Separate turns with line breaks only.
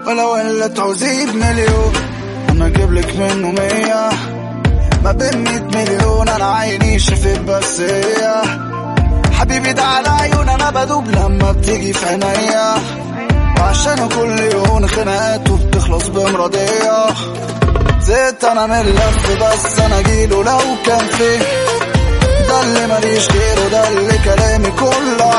ولو اللي تعوزيه بمليون انا اجيبلك منه 100. ما بين 100 مليون انا عيني شفت بس هي. حبيبي ده على عيون انا بدوب لما بتيجي في عينيا، وعشان كل يوم خناقات وبتخلص بمراضية. زيت انا من اللف بس انا جيله لو كان فيه، ده اللي ماليش غيره، ده اللي كلامي كله